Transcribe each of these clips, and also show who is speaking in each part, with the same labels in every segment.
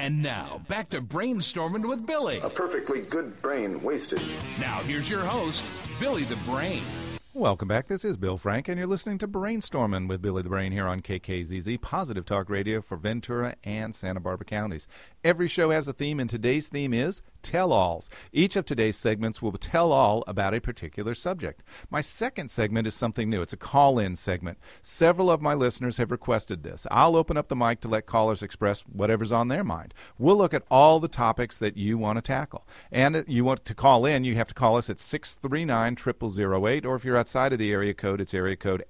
Speaker 1: And now, back to Brainstorming with Billy.
Speaker 2: A perfectly good brain wasted.
Speaker 1: Now, here's your host, Billy the Brain.
Speaker 3: Welcome back. This is Bill Frank, and you're listening to Brainstorming with Billy the Brain here on KKZZ, Positive Talk Radio for Ventura and Santa Barbara counties. Every show has a theme, and today's theme is tell-alls. Each of today's segments will tell all about a particular subject. My second segment is something new. It's a call-in segment. Several of my listeners have requested this. I'll open up the mic to let callers express whatever's on their mind. We'll look at all the topics that you want to tackle. And you want to call in, you have to call us at 639-0008, or if you're outside of the area code, it's area code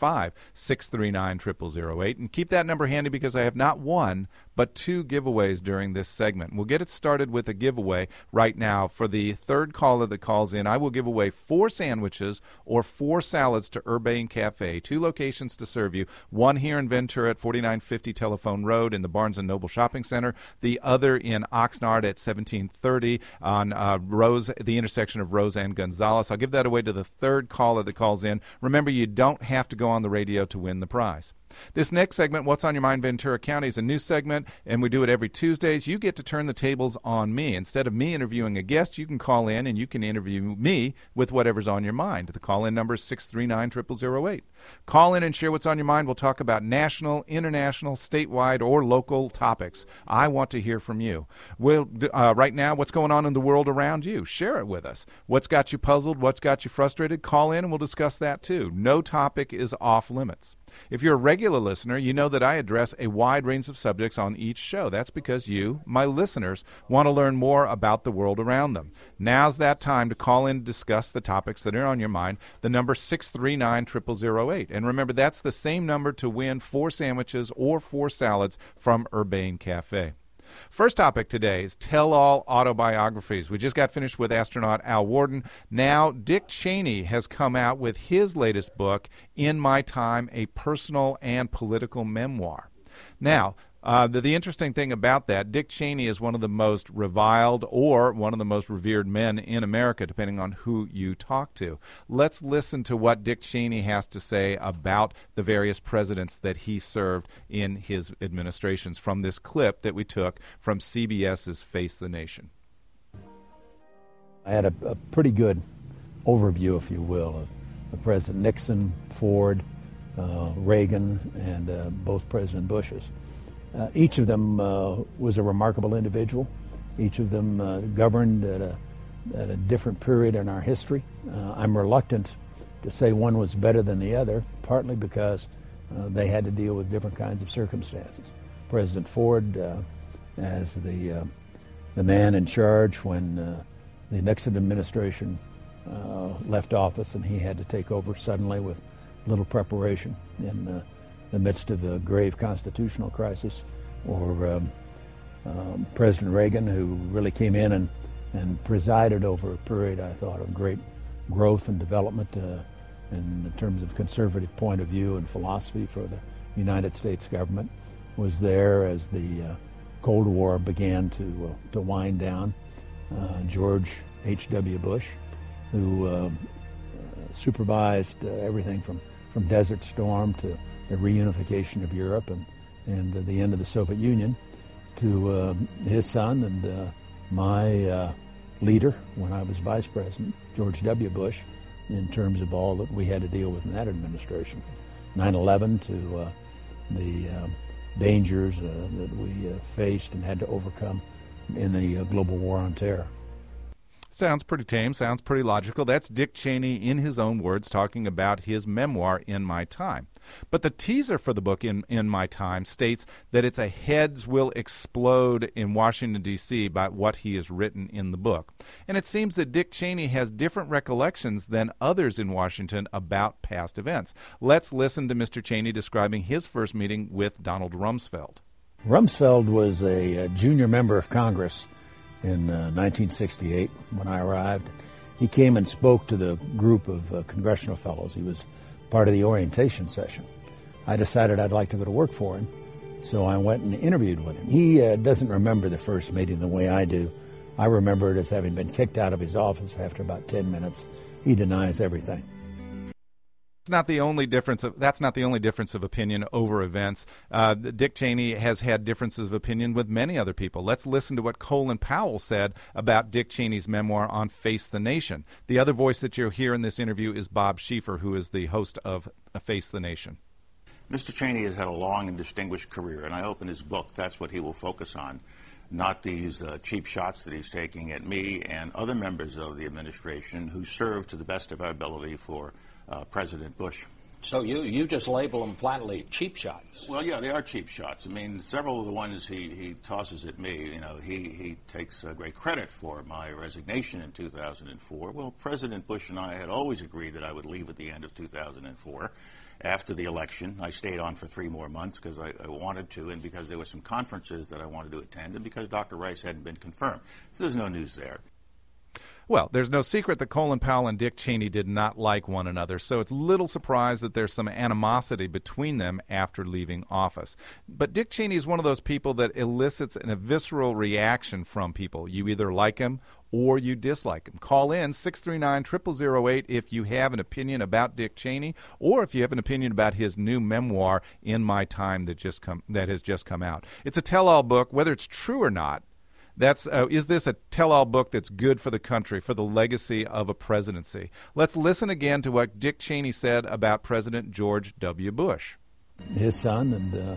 Speaker 3: 805-639-0008. And keep that number handy because I have not one, but two giveaways during this segment. We'll get it started with a giveaway right now. For the third caller that calls in, I will give away 4 sandwiches or 4 salads to Urbane Cafe, 2 locations to serve you, one here in Ventura at 4950 Telephone Road in the Barnes & Noble Shopping Center, the other in Oxnard at 1730 on the intersection of Rose and Gonzales. I'll give that away to the third caller that calls in. Remember, you don't have to go on the radio to win the prize. This next segment, What's on Your Mind Ventura County, is a new segment, and we do it every Tuesdays. You get to turn the tables on me. Instead of me interviewing a guest, you can call in and you can interview me with whatever's on your mind. The call-in number is 639-0008. Call in and share what's on your mind. We'll talk about national, international, statewide, or local topics. I want to hear from you. Right now, what's going on in the world around you? Share it with us. What's got you puzzled? What's got you frustrated? Call in and we'll discuss that too. No topic is off limits. If you're a regular listener, you know that I address a wide range of subjects on each show. That's because you, my listeners, want to learn more about the world around them. Now's that time to call in and discuss the topics that are on your mind. The number 639-0008. And remember, that's the same number to win 4 sandwiches or 4 salads from Urbane Cafe. First topic today is tell-all autobiographies. We just got finished with astronaut Al Worden. Now Dick Cheney has come out with his latest book, In My Time, a personal and political memoir. Now, the interesting thing about that, Dick Cheney is one of the most reviled or one of the most revered men in America, depending on who you talk to. Let's listen to what Dick Cheney has to say about the various presidents that he served in his administrations from this clip that we took from CBS's Face the Nation.
Speaker 4: I had a pretty good overview, if you will, of President Nixon, Ford, Reagan, and both President Bushes. Each of them was a remarkable individual. Each of them governed at a different period in our history. I'm reluctant to say one was better than the other, partly because they had to deal with different kinds of circumstances. President Ford, as the man in charge when the Nixon administration left office and he had to take over suddenly with little preparation in the midst of a grave constitutional crisis, or President Reagan, who really came in and presided over a period, I thought, of great growth and development in terms of conservative point of view and philosophy for the United States government, was there as the Cold War began to wind down. George H.W. Bush, who supervised everything from Desert Storm to the reunification of Europe and the end of the Soviet Union, to his son and my leader when I was vice president, George W. Bush, in terms of all that we had to deal with in that administration. 9/11 to the dangers that we faced and had to overcome in the global war on terror.
Speaker 3: Sounds pretty tame, sounds pretty logical. That's Dick Cheney, in his own words, talking about his memoir, In My Time. But the teaser for the book, In My Time, states that it's a heads will explode in Washington, D.C. by what he has written in the book. And it seems that Dick Cheney has different recollections than others in Washington about past events. Let's listen to Mr. Cheney describing his first meeting with Donald Rumsfeld.
Speaker 4: Rumsfeld was a junior member of Congress in 1968 when I arrived. He came and spoke to the group of congressional fellows. He was part of the orientation session. I decided I'd like to go to work for him, so I went and interviewed with him. He doesn't remember the first meeting the way I do. I remember it as having been kicked out of his office after about 10 minutes. He denies everything.
Speaker 3: That's not the only difference of opinion over events. Dick Cheney has had differences of opinion with many other people. Let's listen to what Colin Powell said about Dick Cheney's memoir on Face the Nation. The other voice that you'll hear in this interview is Bob Schieffer, who is the host of Face the Nation.
Speaker 5: Mr. Cheney has had a long and distinguished career, and I hope in his book that's what he will focus on, not these cheap shots that he's taking at me and other members of the administration who served to the best of our ability for President Bush.
Speaker 6: So you just label them flatly cheap shots.
Speaker 5: Well, yeah, they are cheap shots. I mean, several of the ones he tosses at me, you know, he takes great credit for my resignation in 2004. Well, President Bush and I had always agreed that I would leave at the end of 2004. After the election, I stayed on for 3 more months because I wanted to, and because there were some conferences that I wanted to attend, and because Dr. Rice hadn't been confirmed. So there's no news there.
Speaker 3: Well, there's no secret that Colin Powell and Dick Cheney did not like one another, so it's little surprise that there's some animosity between them after leaving office. But Dick Cheney is one of those people that elicits a visceral reaction from people. You either like him or you dislike him. Call in 639-0008 if you have an opinion about Dick Cheney, or if you have an opinion about his new memoir, In My Time, that has just come out. It's a tell-all book, whether it's true or not. Is this a tell-all book that's good for the country, for the legacy of a presidency? Let's listen again to what Dick Cheney said about President George W. Bush.
Speaker 4: His son and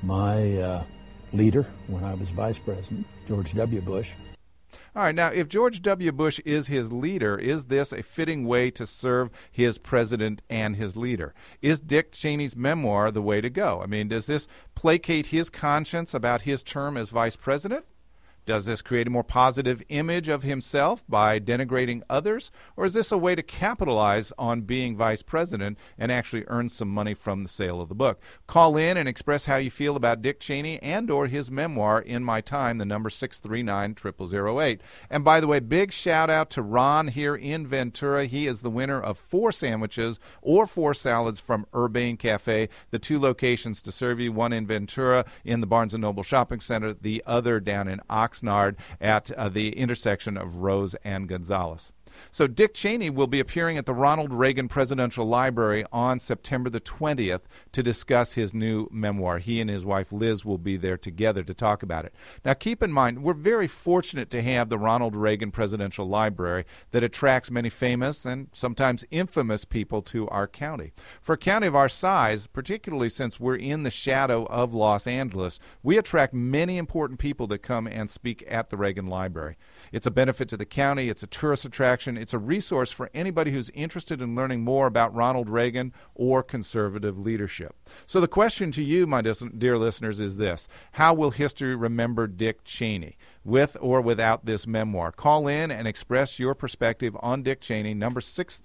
Speaker 4: my leader when I was vice president, George W. Bush.
Speaker 3: All right, now, if George W. Bush is his leader, is this a fitting way to serve his president and his leader? Is Dick Cheney's memoir the way to go? I mean, does this placate his conscience about his term as vice president? Does this create a more positive image of himself by denigrating others? Or is this a way to capitalize on being vice president and actually earn some money from the sale of the book? Call in and express how you feel about Dick Cheney and or his memoir, In My Time, the number 639-0008. And by the way, big shout out to Ron here in Ventura. He is the winner of 4 sandwiches or 4 salads from Urbane Cafe, the 2 locations to serve you, one in Ventura in the Barnes & Noble Shopping Center, the other down in Oxnard at the intersection of Rose and Gonzales. So Dick Cheney will be appearing at the Ronald Reagan Presidential Library on September the 20th to discuss his new memoir. He and his wife Liz will be there together to talk about it. Now keep in mind, we're very fortunate to have the Ronald Reagan Presidential Library that attracts many famous and sometimes infamous people to our county. For a county of our size, particularly since we're in the shadow of Los Angeles, we attract many important people that come and speak at the Reagan Library. It's a benefit to the county. It's a tourist attraction. It's a resource for anybody who's interested in learning more about Ronald Reagan or conservative leadership. So the question to you, my dear listeners, is this: how will history remember Dick Cheney, with or without this memoir? Call in and express your perspective on Dick Cheney, number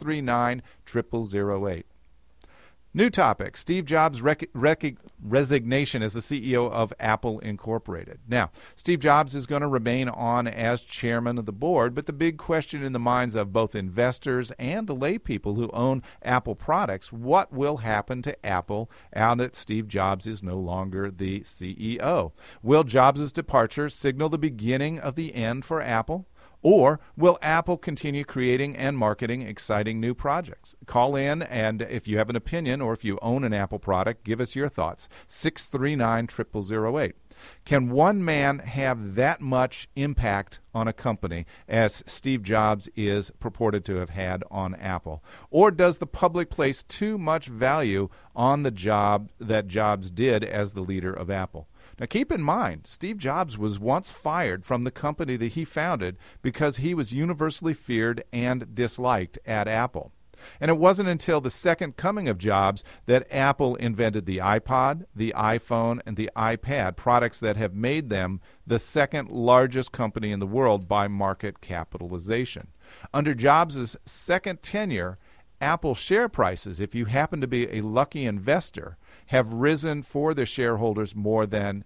Speaker 3: 639-0008. New topic: Steve Jobs' resignation as the CEO of Apple Incorporated. Now, Steve Jobs is going to remain on as chairman of the board, but the big question in the minds of both investors and the lay people who own Apple products: what will happen to Apple now that Steve Jobs is no longer the CEO? Will Jobs' departure signal the beginning of the end for Apple? Or will Apple continue creating and marketing exciting new projects? Call in, and if you have an opinion or if you own an Apple product, give us your thoughts. 639-0008. Can one man have that much impact on a company as Steve Jobs is purported to have had on Apple? Or does the public place too much value on the job that Jobs did as the leader of Apple? Now, keep in mind, Steve Jobs was once fired from the company that he founded because he was universally feared and disliked at Apple. And it wasn't until the second coming of Jobs that Apple invented the iPod, the iPhone, and the iPad, products that have made them the second largest company in the world by market capitalization. Under Jobs' second tenure, Apple share prices, if you happen to be a lucky investor, have risen for their shareholders more than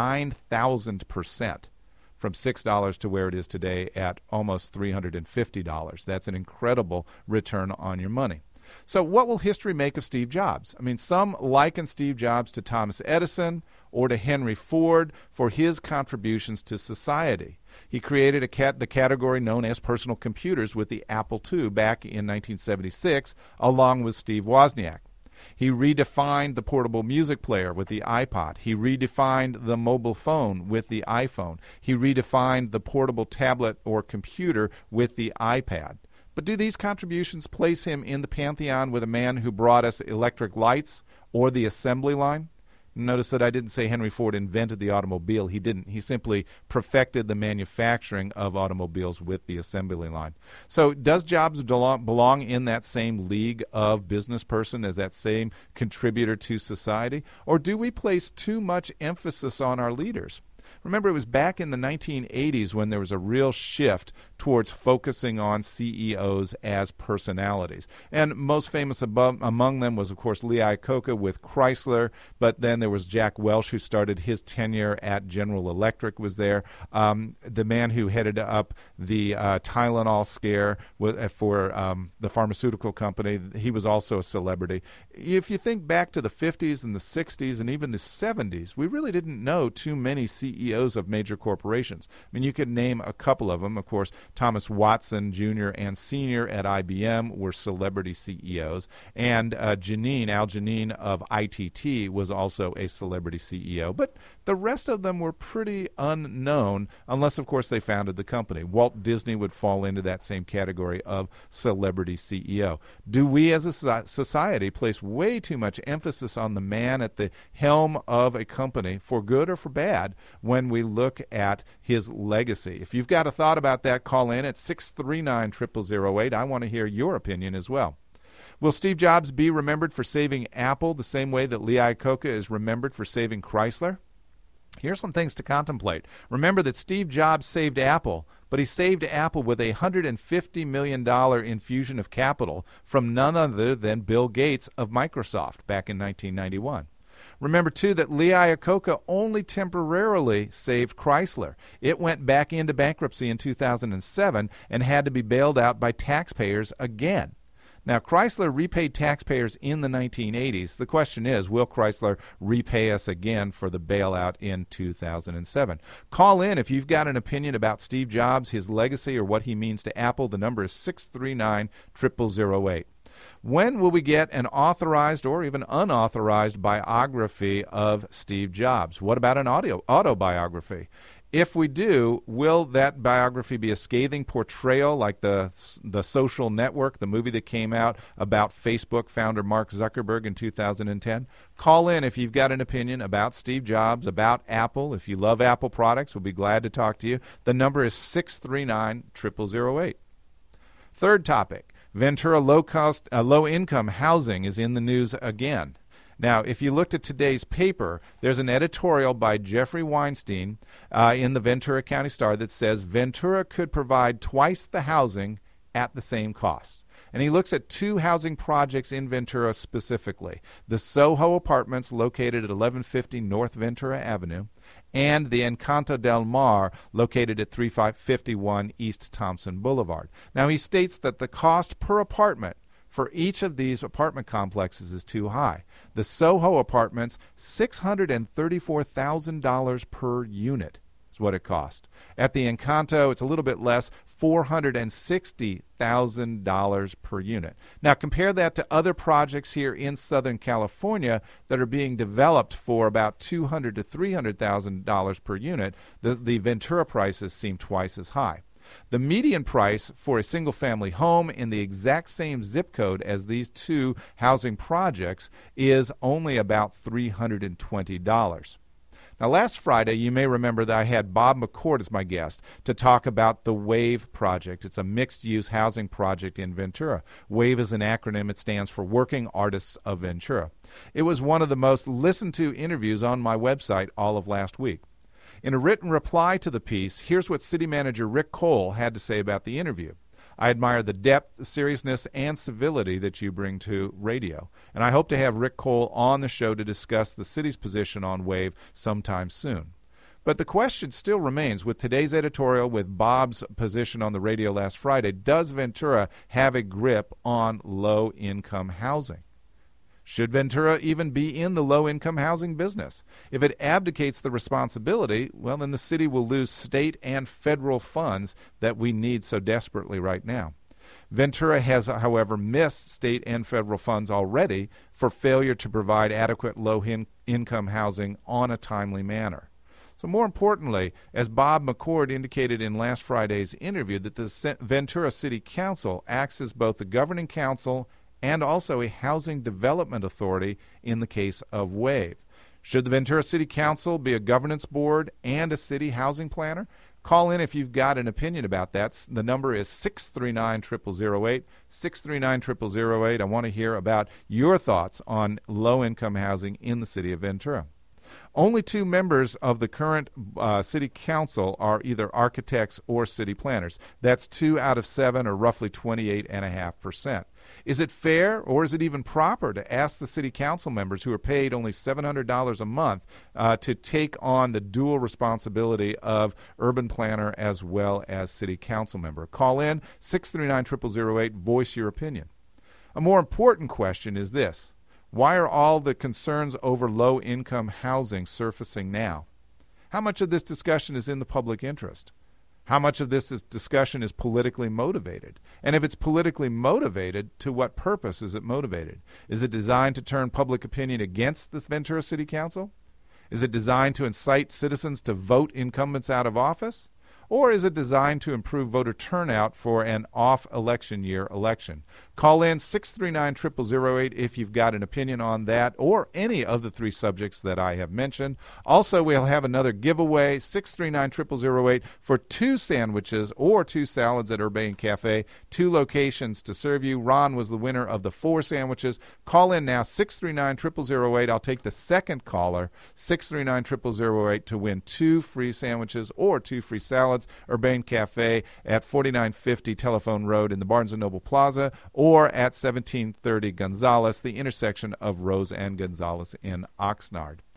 Speaker 3: 9,000%, from $6 to where it is today at almost $350. That's an incredible return on your money. So what will history make of Steve Jobs? I mean, some liken Steve Jobs to Thomas Edison or to Henry Ford for his contributions to society. He created the category known as personal computers with the Apple II back in 1976, along with Steve Wozniak. He redefined the portable music player with the iPod. He redefined the mobile phone with the iPhone. He redefined the portable tablet or computer with the iPad. But do these contributions place him in the pantheon with a man who brought us electric lights or the assembly line? Notice that I didn't say Henry Ford invented the automobile. He didn't. He simply perfected the manufacturing of automobiles with the assembly line. So does Jobs belong in that same league of business person as that same contributor to society? Or do we place too much emphasis on our leaders? Remember, it was back in the 1980s when there was a real shift towards focusing on CEOs as personalities. And most famous among them was, of course, Lee Iacocca with Chrysler, but then there was Jack Welch, who started his tenure at General Electric, was there. The man who headed up the Tylenol scare for the pharmaceutical company, he was also a celebrity. If you think back to the 50s and the 60s and even the 70s, we really didn't know too many CEOs of major corporations. I mean, you could name a couple of them. Of course, Thomas Watson Jr. and Sr. at IBM were celebrity CEOs, and Al Janine of ITT was also a celebrity CEO. But the rest of them were pretty unknown, unless, of course, they founded the company. Walt Disney would fall into that same category of celebrity CEO. Do we as a society place way too much emphasis on the man at the helm of a company, for good or for bad, when we look at his legacy? If you've got a thought about that, call in at 639-0008. I want to hear your opinion as well. Will Steve Jobs be remembered for saving Apple the same way that Lee Iacocca is remembered for saving Chrysler? Here's some things to contemplate. Remember that Steve Jobs saved Apple, but he saved Apple with a $150 million infusion of capital from none other than Bill Gates of Microsoft back in 1991. Remember, too, that Lee Iacocca only temporarily saved Chrysler. It went back into bankruptcy in 2007 and had to be bailed out by taxpayers again. Now, Chrysler repaid taxpayers in the 1980s. The question is, will Chrysler repay us again for the bailout in 2007? Call in if you've got an opinion about Steve Jobs, his legacy, or what he means to Apple. The number is 639-0008. When will we get an authorized or even unauthorized biography of Steve Jobs? What about an autobiography? If we do, will that biography be a scathing portrayal like the Social Network, the movie that came out about Facebook founder Mark Zuckerberg in 2010? Call in if you've got an opinion about Steve Jobs, about Apple. If you love Apple products, we'll be glad to talk to you. The number is 639-0008. Third topic, Ventura low-income housing is in the news again. Now, if you looked at today's paper, there's an editorial by Jeffrey Weinstein in the Ventura County Star that says Ventura could provide twice the housing at the same cost. And he looks at two housing projects in Ventura specifically, the Soho Apartments located at 1150 North Ventura Avenue and the Encanto del Mar located at 3551 East Thompson Boulevard. Now, he states that the cost per apartment for each of these apartment complexes is too high. The Soho Apartments, $634,000 per unit is what it cost. At the Encanto, it's a little bit less, $460,000 per unit. Now, compare that to other projects here in Southern California that are being developed for about $200,000 to $300,000 per unit. The Ventura prices seem twice as high. The median price for a single-family home in the exact same zip code as these two housing projects is only about $320. Now, last Friday, you may remember that I had Bob McCord as my guest to talk about the WAVE project. It's a mixed-use housing project in Ventura. WAVE is an acronym. It stands for Working Artists of Ventura. It was one of the most listened-to interviews on my website all of last week. In a written reply to the piece, here's what City Manager Rick Cole had to say about the interview. I admire the depth, seriousness, and civility that you bring to radio, and I hope to have Rick Cole on the show to discuss the city's position on WAVE sometime soon. But the question still remains, with today's editorial, with Bob's position on the radio last Friday, does Ventura have a grip on low-income housing? Should Ventura even be in the low-income housing business? If it abdicates the responsibility, well, then the city will lose state and federal funds that we need so desperately right now. Ventura has, however, missed state and federal funds already for failure to provide adequate low-income housing on a timely manner. So more importantly, as Bob McCord indicated in last Friday's interview, that the Ventura City Council acts as both the governing council and also a housing development authority in the case of WAVE. Should the Ventura City Council be a governance board and a city housing planner? Call in if you've got an opinion about that. The number is 639-0008, 639-0008. I want to hear about your thoughts on low-income housing in the city of Ventura. Only 2 members of the current city council are either architects or city planners. That's 2 out of 7, or roughly 28.5%. Is it fair, or is it even proper, to ask the city council members, who are paid only $700 a month, to take on the dual responsibility of urban planner as well as city council member? Call in 639-0008, voice your opinion. A more important question is this: why are all the concerns over low-income housing surfacing now? How much of this discussion is in the public interest? How much of this discussion is politically motivated? And if it's politically motivated, to what purpose is it motivated? Is it designed to turn public opinion against the Ventura City Council? Is it designed to incite citizens to vote incumbents out of office? Or is it designed to improve voter turnout for an off-election year election? Call in 639-0008 if you've got an opinion on that or any of the 3 subjects that I have mentioned. Also, we'll have another giveaway, 639-0008, for 2 sandwiches or 2 salads at Urbane Cafe. 2 locations to serve you. Ron was the winner of the 4 sandwiches. Call in now, 639-0008. I'll take the second caller, 639-0008, to win 2 free sandwiches or 2 free salads. Urbane Cafe at 4950 Telephone Road in the Barnes & Noble Plaza, or at 1730 Gonzales, the intersection of Rose and Gonzales in Oxnard.